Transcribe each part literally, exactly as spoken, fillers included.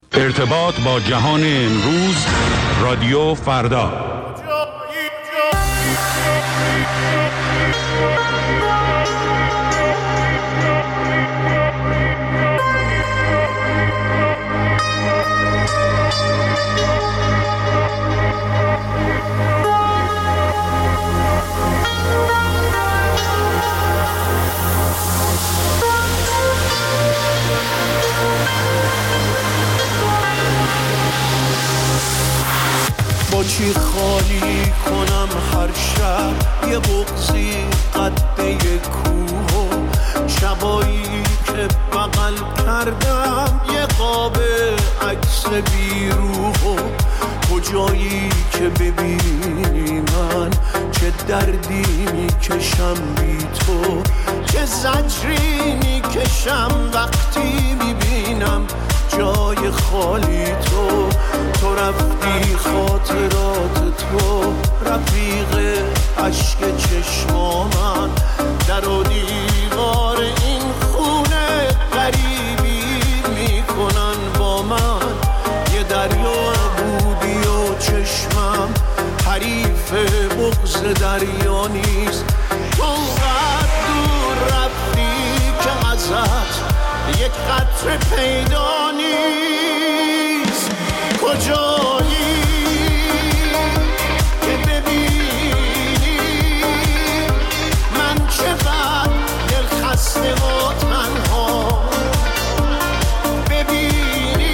ارتباط با جهان امروز، رادیو فردا. با چی خالی کنم هر شب یه بغضی قده کوه، شبایی که بغل کردم یه قاب عکس بیروح، کجایی که ببینی من چه دردی میکشم بی تو، چه زجری میکشم وقتی میبینم جای خالی تو. تو رفتی خاطرات تو رفیق عشق چشما من، در و دیوار این خونه غریبی میکنن با من، یه دریا بودی و چشمم حریف بغض دریا نیست. تو قد دور رفتی که ازت یک قطره پیدا نیست. کجایی که ببینی من چقدر دل خسته و تنها، ببینی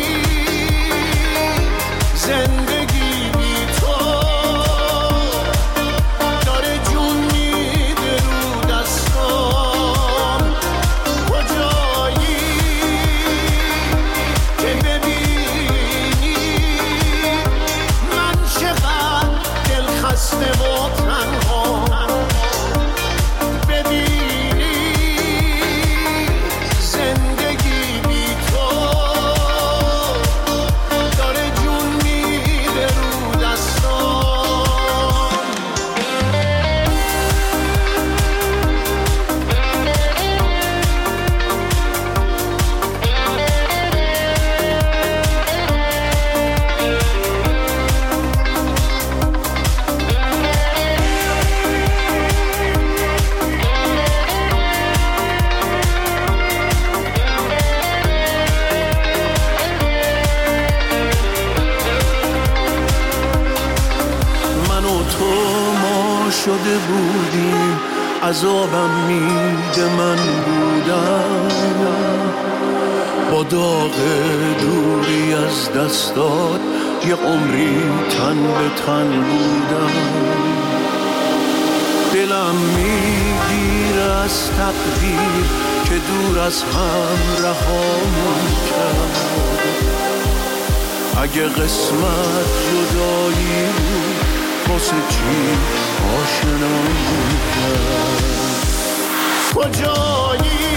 زندگی بی تو داره جون میده رو دستام. کجایی که ببینی من چقدر دل خسته و تنها، ببینی زندگی بی تو داره جون میده رو دستام. من و تو ما شده بودیم، عذابم میده من بودم، با داغ دوری از دستات یه عمری تن به تن بودم. دلم میگیره از تقدیر که دور از هم رهامون کرد، اگه قسمت جدایی بود واسه چی آشنامون کرد. کجایی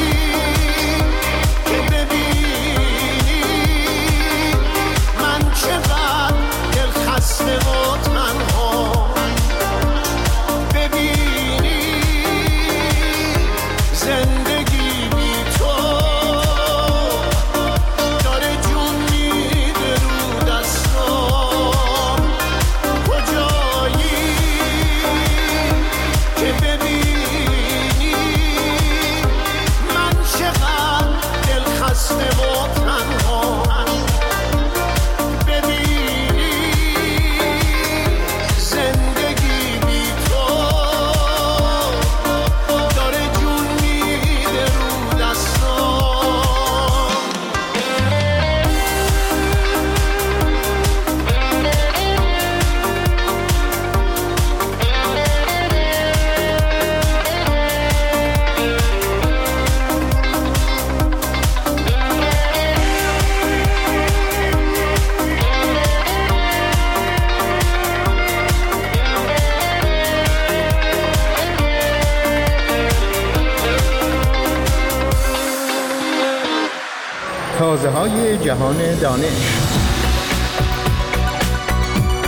که ببینی من چقدر دل خسته و تنها، ببینی زندگی بی تو داره جون میده رو دستام. کجایی که ببینی من چقدر دل خسته و تنها، ببینی زندگی بی تو داره جون میده رو دستام. تازه های جهان دانش.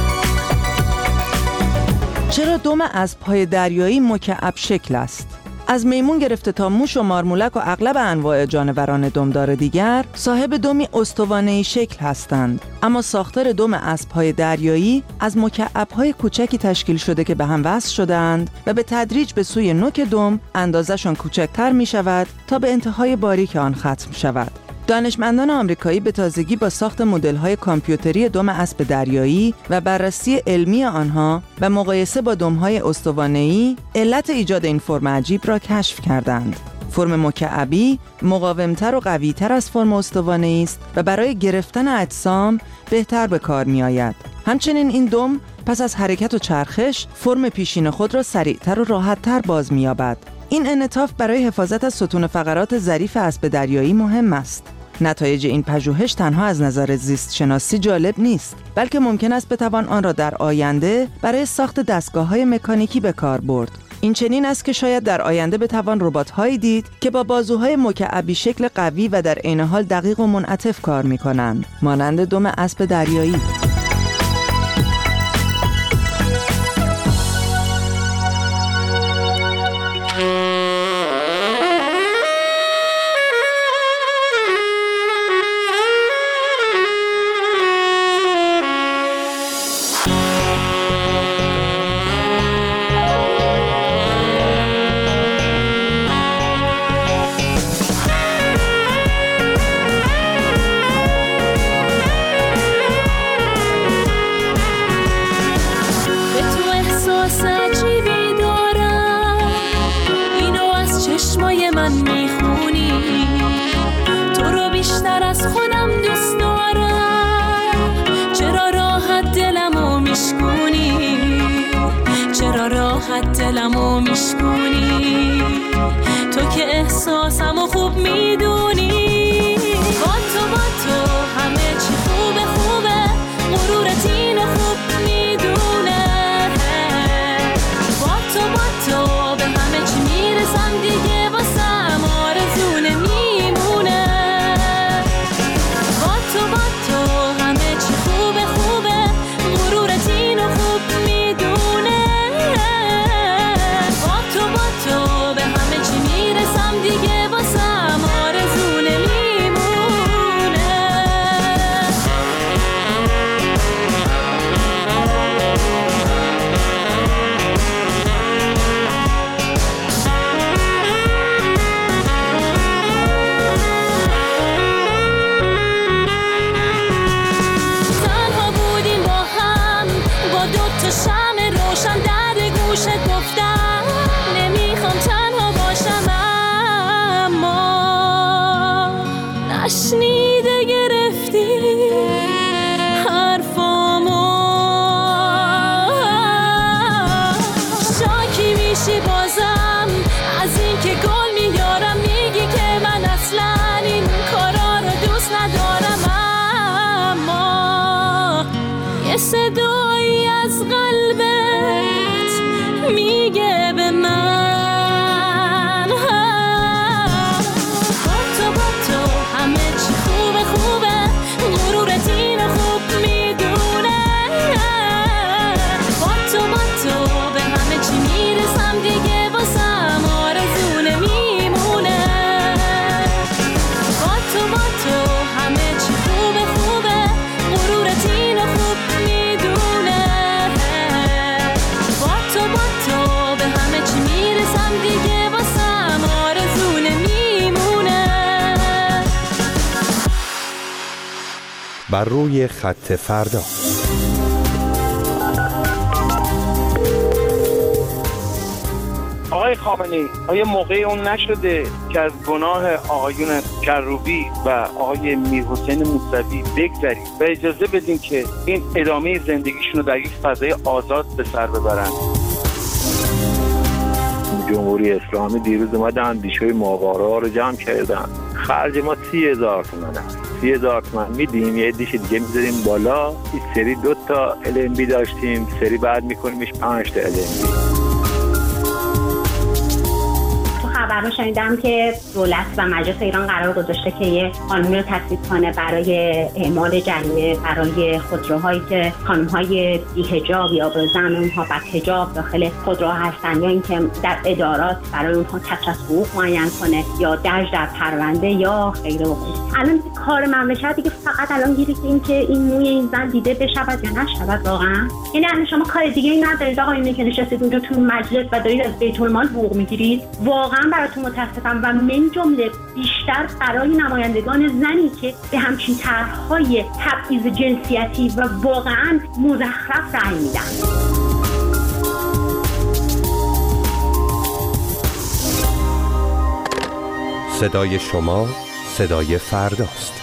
چرا دم از پای دریایی مکعب شکل است؟ از میمون گرفته تا موش و مارمولک و اغلب انواع جانوران دمدار دیگر صاحب دمی استوانه‌ای شکل هستند، اما ساختار دم اسب‌های دریایی از مکعب‌های کوچکی تشکیل شده که به هم وصل شده‌اند و به تدریج به سوی نوک دم اندازه‌شان کوچکتر می‌شود تا به انتهای باریک آن ختم شود. دانشمندان آمریکایی به تازگی با ساخت مدل‌های کامپیوتری دم اسب دریایی و بررسی علمی آنها و مقایسه با دم‌های استوانه‌ای علت ایجاد این فرم عجیب را کشف کردند. فرم مکعبی مقاومتر و قوی‌تر از فرم استوانه‌ای است و برای گرفتن اجسام بهتر به کار می‌آید. همچنین این دم پس از حرکت و چرخش فرم پیشین خود را سریعتر و راحت‌تر باز می‌یابد. این انعطاف برای حفاظت از ستون فقرات ظریف اسب دریایی مهم است. نتایج این پژوهش تنها از نظر زیست شناسی جالب نیست، بلکه ممکن است بتوان آن را در آینده برای ساخت دستگاه‌های مکانیکی به کار برد. این چنین است که شاید در آینده بتوان ربات‌هایی دید که با بازوهای مکعبی شکل قوی و در عین حال دقیق و منعطف کار می‌کنند، مانند دم اسب دریایی. دلمو میشکنی تو که احساسمو خوب میدونی. با تو با تو همه چی خوبه خوبه، غرورت اینو خوب میدونه. با تو با تو به همه چی میرسم دیگه، واسم آرزو نمیمونه. با تو با تو همه چی خوبه خوبه، غرورت اینو خوب میدونه. دیگه واسم آرزو نمیمونه. تنها بودیم با هم، با دو تا شمع روشن در گوشت گفتم نمیخوام تنها باشم. نشنیده گرفتی حرفامو، شاکی میشی بازم از این که گل میارم، میگی که من اصلا این کارا رو دوست ندارم. اما یه صدایی از قلبت میگه به من خوبه، غرورت اینو خوب میدونه. با تو با تو به همه چی میرسم دیگه، واسم آرزو نمیمونه. با تو با تو همه چی خوبه خوبه، غرورت اینو خوب میدونه. با تو با تو به همه چی میرسم دیگه، واسم آرزو نمیمونه. بر روی خط فردا. آقای خامنه‌ای، آیا موقعی اون نشده که از گناه آقایون کروبی و آقای میرحسین موسوی بگذریم و اجازه بدیم که این ادامه زندگیشون رو در یک فضای آزاد به سر ببرن؟ جمهوری اسلامی دیروز اومدن اندیشه‌های ماهواره رو جمع کردن. خرج ما سی هزار تومن هست. سی هزار تومن میدیم، یه دیش دیگه میذاریم بالا. این سری دو تا ال ام بی داشتیم، سری بعد میکنیمش پنج تا ال ام بی. تو خبر مصاحبه شنیدم که دولت و مجلس ایران قرار گذاشته که یه قانون رو تصویب کنه برای اعمال جریمه برای خودروهایی که خانم‌های بی‌حجاب یا به زعم اونها بدحجاب داخل خودروها هستن، یا اینکه در ادارات برای اونها کسر از حقوق معین کنه یا درج در پرونده یا غیره و غیره. الان کار مملکت دیگه فقط الان گیره که این که این موی این زن دیده بشود یا نشود واقعا. یعنی الان شما کار دیگه ای ندارید آقا، اینه که نشستید اونجا تو مجلس و دارید از بیت المال حقوق میگیرید. واقعا براتون متاسفم و من جمله بیشتر برای نمایندگان زنی که به همچین طرح‌های تبعیض جنسیتی و واقعا مزخرف رأی میدن. صدای شما صدای فرداست.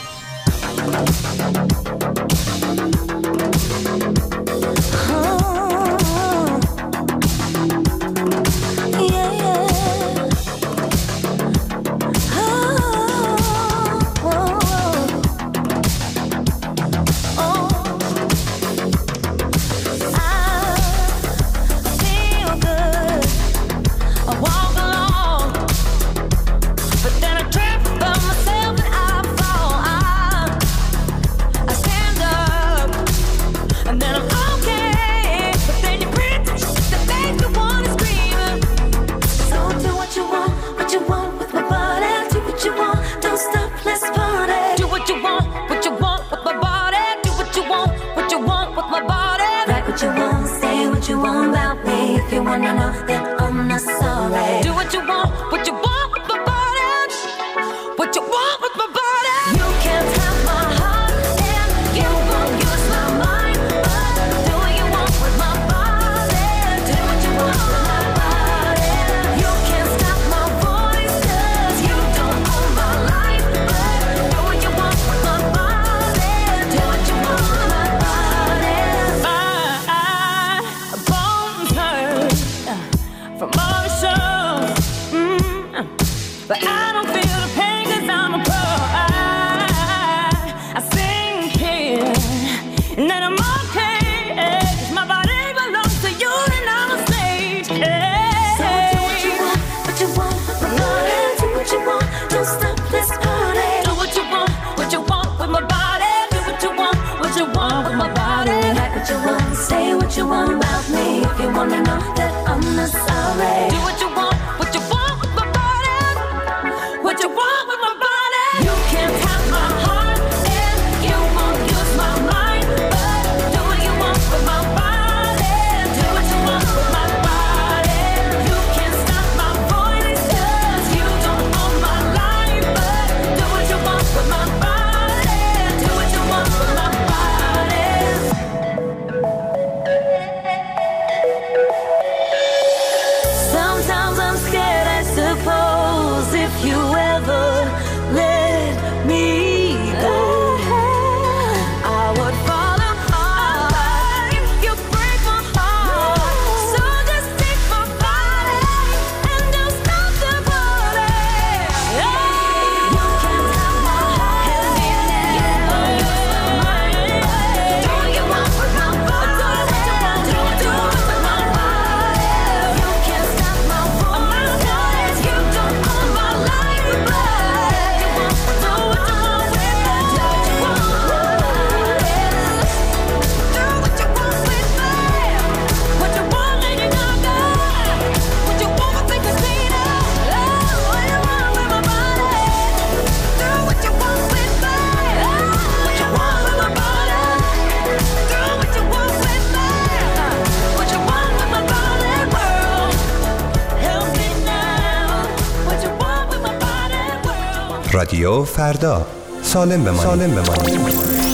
رادیو فردا، سالم بمانید. سالم بمانید.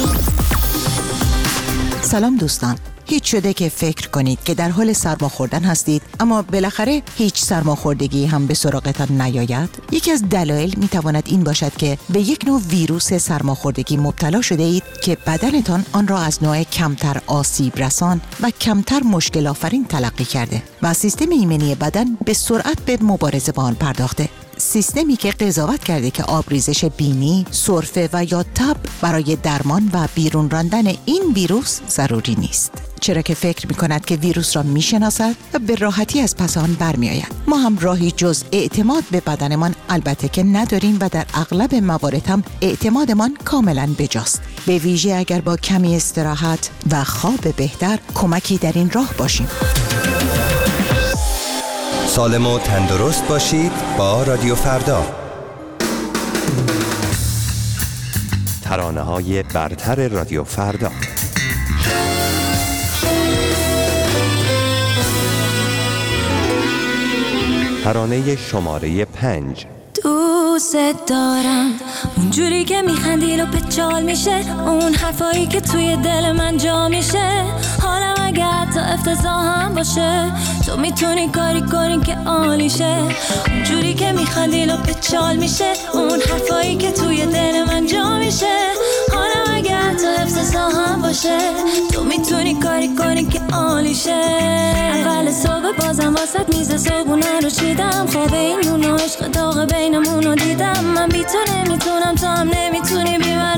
سلام دوستان. هیچ شده که فکر کنید که در حال سرما خوردن هستید اما بالاخره هیچ سرماخوردگی هم به سراغتان نیاید؟ یکی از دلایل میتواند این باشد که به یک نوع ویروس سرماخوردگی مبتلا شده اید که بدنتان آن را از نوع کمتر آسیب رسان و کمتر مشکل آفرین تلقی کرده و سیستم ایمنی بدن به سرعت به مبارزه با آن پرداخته. سیستمی که قضاوت کرده که آبریزش بینی، سرفه و یا تب برای درمان و بیرون راندن این ویروس ضروری نیست. چرا که فکر می‌کند که ویروس را می‌شناسد و به راحتی از پس آن برمی‌آید. ما هم راهی جز اعتماد به بدنمان البته که نداریم و در اغلب موارد هم اعتمادمان کاملاً بجاست. به ویژه اگر با کمی استراحت و خواب بهتر کمکی در این راه باشیم. سالم و تندرست باشید با رادیو فردا. ترانه‌های برتر رادیو فردا. ترانه شماره پنج. دوست دارم اونجوری که میخندی و پچال میشه، اون حرفایی که توی دل من جا میشه. حالم اگه حتی افتضاح هم باشه، تو میتونی کاری کنی که عالیشه. اونجوری که میخندی و پچال میشه، اون حرفایی که توی دل من جا میشه. حالم اگه حتی افتضاح هم باشه، تو میتونی کاری کنی که عالیشه. اول صبح بازم واسط میز صبحونه رو چیدم، خواب این اون و عشق داغ بینمون رو دیدم. من بی تو نمیتونم، تو هم نمیتونی بی من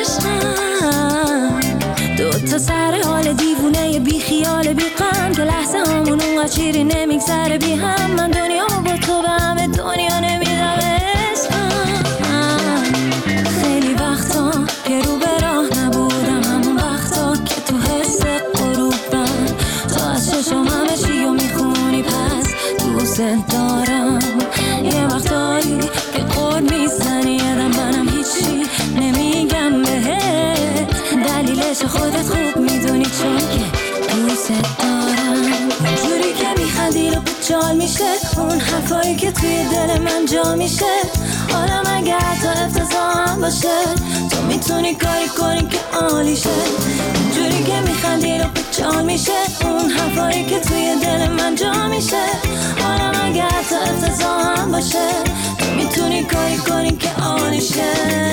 عشقم. دو تا سر حال دیوونه بی خیال بی غم، که لحظه همون اونقدر چیری نمیگذره بی هم. من دنیامو با تو به همه دنیا نمیدم عشقم. خیلی وقتا که رو به راه نبودم، همون وقتا که تو حس غروبم، تو از چشم همه چی رو میخونی، پس دوست دارم. یه وقتایی که قول میزنی یادم منم هیچی نمیگم بهت، دلیلش خودت خوب میدونی چون که دوست دارم. اونجوری که میخندی رو پچال میشه، اون حرفایی که توی دل من جا میشه. حالم اگه حتی افتضاح هم باشه، تو میتونی کاری کنی که عالیشه. اونجوری که میخندی رو پچال میشه، اون حرفایی که توی دل من جا میشه. حالم اگه حتی افتضاح هم باشه، تو میتونی کاری کنی که عالیشه.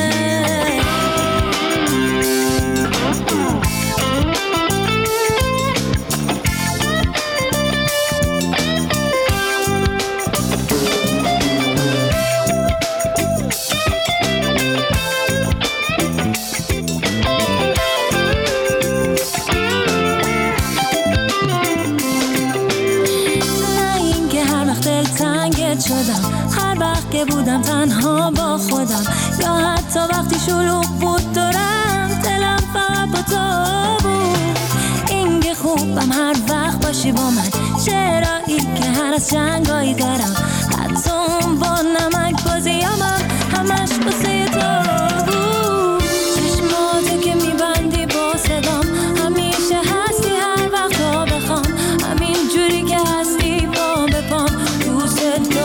شدم هر وقت که بودم تنها با خودم، یا حتی وقتی شلوغ بود دورم، دلم فقط با تو بود. این که خوبم هر وقت باشی با من، چرایی که هر از جنگایی دارم، حتی اون با نمک بازیامم همش بسه تو بود. چشماتو که میبندی با صدام، همیشه هستی هر وقت تا بخوام، همین جوری که هستی با بپام. دوست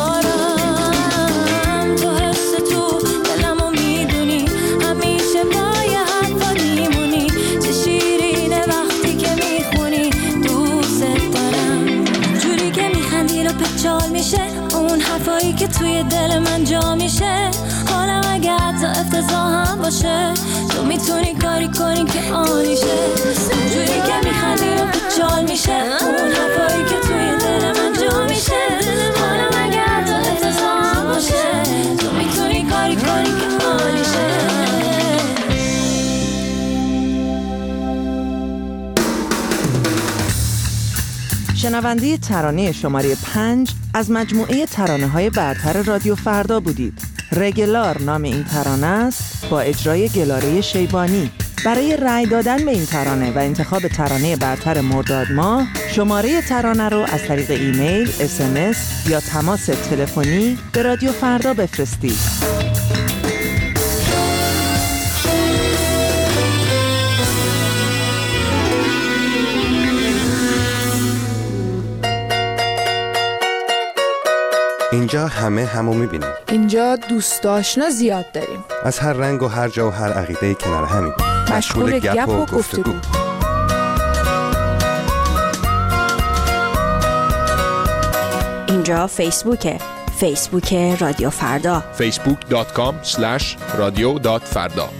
دارم تو حس تو دلمو میدونی، همیشه پای حرفا میمونی، چه شیرینه وقتی که میخونی. دوست دارم جوری که میخندی رو پچال میشه، اون حرفایی که توی دل من جا میشه. حالم اگه حتی افتضاح هم باشه، تو میتونی کاری کنی که عالیشه. جوری که میخندی رو پچال میشه، اون حرفایی که توی دل من جا میشه. حالم اگه حتی افتضاح هم باشه، تو میتونی کاری کنی که عالیشه. شنونده ترانه شماره پنج از مجموعه ترانه‌های برتر رادیو فردا بودید. رگلار نام این ترانه است، با اجرای گلاره شیبانی. برای رأی دادن به این ترانه و انتخاب ترانه برتر مرداد ماه، شماره ترانه رو از طریق ایمیل، اس ام اس یا تماس تلفنی به رادیو فردا بفرستید. اینجا همه همو میبینیم. اینجا دوست آشنا زیاد داریم. از هر رنگ و هر جا و هر عقیده کنار همین. مشغول گپ و گفتگو. اینجا فیسبوکه. فیسبوک رادیو فردا. فیسبوک دات کام اسلش رادیو دات فردا.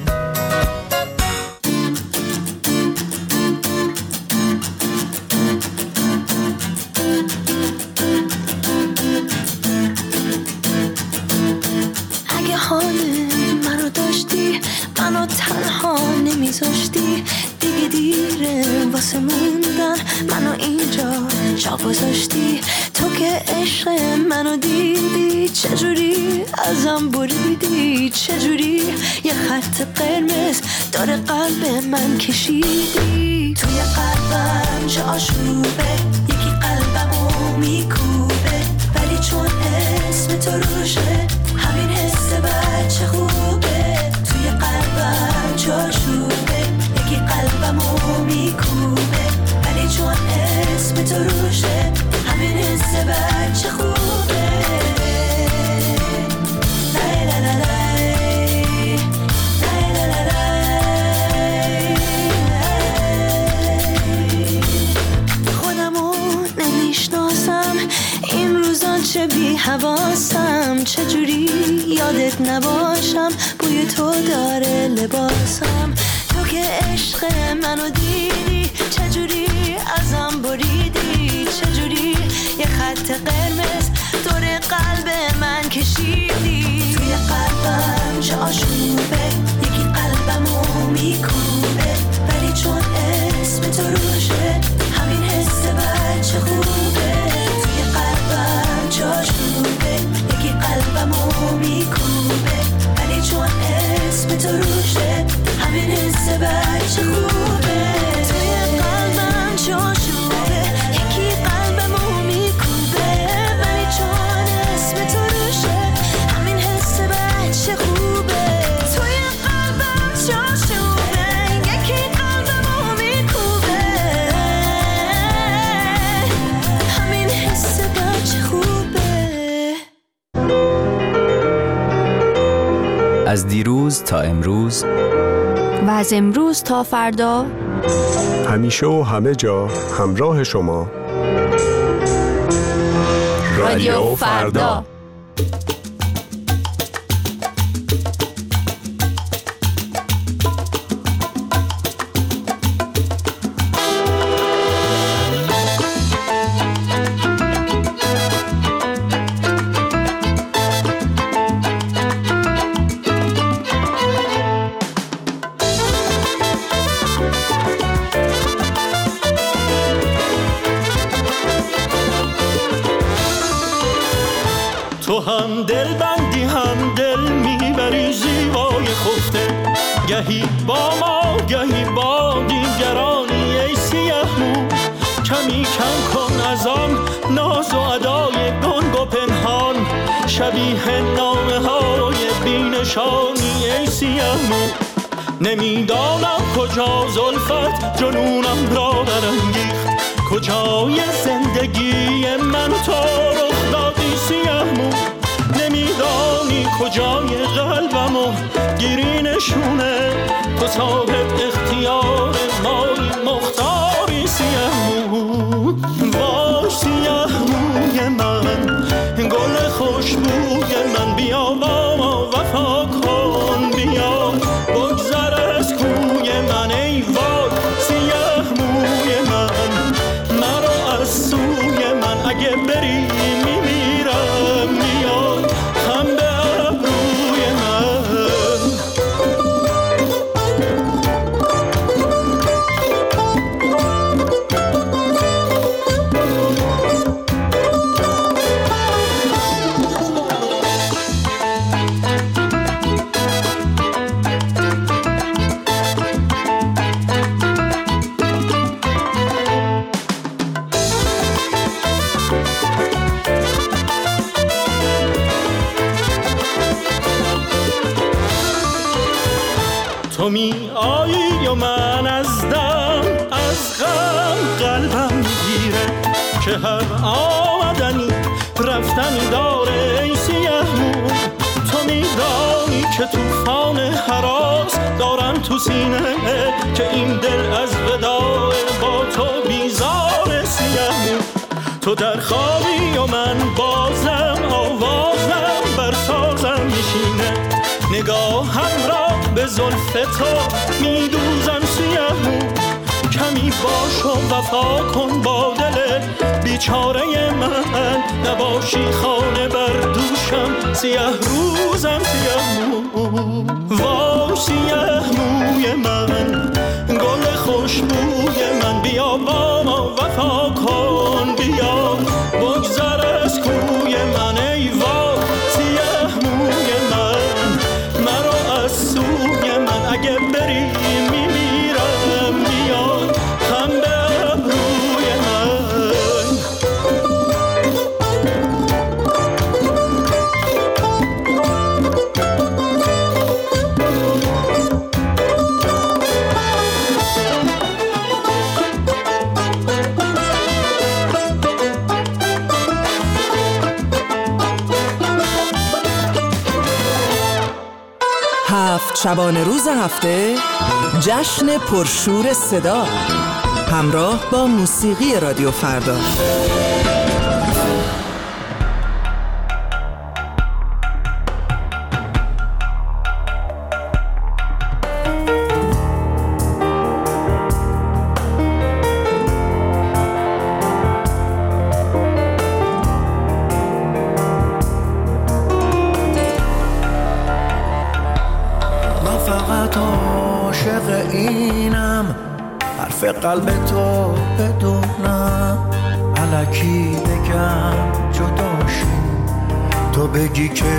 اگه حال منو داشتی، منو تنها نمیذاشتی، دیگه دیره واسه موندن منو اینجا جا گذاشتی. تو که عشق منو دیدی چجوری ازم بریدی، چجوری یه خط قرمز داره قلب من کشیدی. توی قلبم چه آشوبه، یکی قلبمو میکوبه، ولی چون اسم تو روشه همین حس بچه خوبه. توی قلبم چه آشوبه، یکی قلبمو میکوبه، ولی چون اسم تو روشه همین حس بچه خوبه. لای لای لای لای لای لای. خودمو نمیشناسم این روزان، چه بی حواسم، چجوری یادت نباشم، بوی تو داره لباسم. تو که عشق منو دیدی چجوری ازم بریدی، چجوری یه خط قرمز دور قلب من کشیدی. توی قلبم چه آشوبه، یکی قلبمو میکوبه، ولی چون اسم تو روشه همین حس بچه خوبه. توی قلبم چه آشوبه، یکی قلبمو میکوبه، ولی چون اسم تو روشه همین حس بچه خوبه. توی قلبم چه آشوبه، یکی قلبمو میکوبه، ولی چون اسم تو روشه همین حس بچه خوبه. توی قلبم چه آشوبه، یکی قلبمو میکوبه، همین حس بچه خوبه. از دیروز تا امروز و از امروز تا فردا، همیشه و همه جا همراه شما. رادیو فردا. تو هم دل بندی هم دل میبری زیبای خفته، گهی با ما گهی با دیگرانی. ای سیاه مو کمی کم کن از آن ناز و ادای گنگ و پنهان، شبیه نامه های بینشانی. ای سیاه مو نمیدانم کجا زلفت جنونم را برانگیخت، کجای زندگی من تو رخ دادی. سیاه مو نمیدانی کجای قلبمو گیری نشونه، تو صاحب اختیار مایی مختاری. سیاه مو وای سیاه موی من، گل خوشبوی من، بیا با ما وفا کن، بیا بگذر از کوی من. ای وای سیاه موی من، مرا از سوی من اگه بری میمیرم، بیا خم به ابروی من. تو می آیی و من از دم از غم قلبم میگیره، که هر آمدنی رفتنی داره. ای سیاه مو تو میدانی که توفان هراس دارم تو سینه، که این دل از وداع با تو بیزاره. سیاه مو تو در خوابی و من بازم آوازم بر سازم میشینه، نگاهم را به زلف تو میدوزم. سیاه مو کمی باش و وفا کن با دل بیچاره من، نباشی خانه بر دوشم سیاه روزم. سیاه مو وای سیاه موی من، گل شبانه روز هفته جشن پرشور صدا همراه با موسیقی رادیو فردا. قلب تو بدونم الکی بگم جداشیم تو بگی که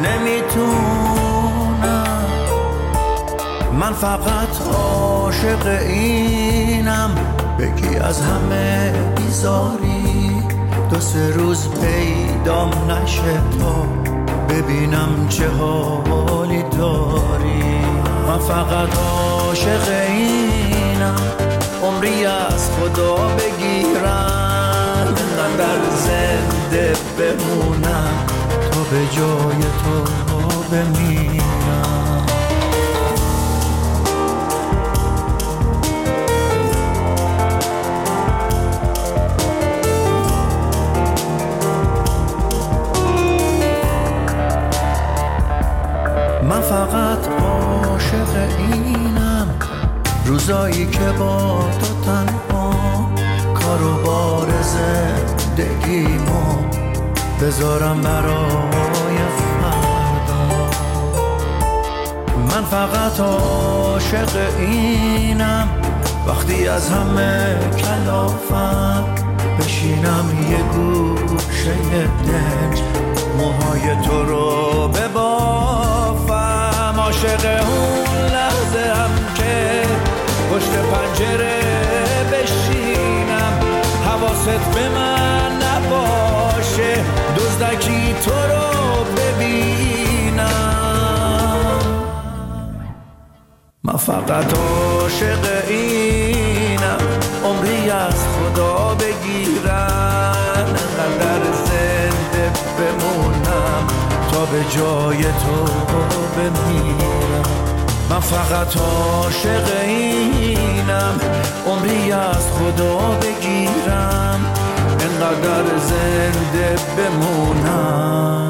نمیتونم من فقط عاشق اینم بگی از همه بیزاری دو سه روز پیدام نشه تا ببینم چه حالی داری من فقط عاشق اینم عمری از خدا بگیرم انقدر زنده بمونم تا به جای تو بمیرم من فقط عاشق اینم روزایی که با تو تنها کارو بار زندگیمو بذارم برای فردا من فقط عاشق اینم وقتی از همه کلافم بشینم یه گوشه دنج موهای تو رو ببافم عاشق اون لحظه هم که پشت پنجره بشینم حواست به من نباشه دزدکی تو رو ببینم من فقط عاشق اینم عمری از خدا بگیرن انقدر زنده بمونم تا به جای تو بمیرم من فقط عاشق اینم عمری از خدا بگیرم انقدر زنده بمونم